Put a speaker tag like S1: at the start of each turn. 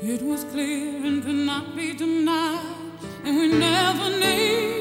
S1: It was clear and could not be denied, and we never need.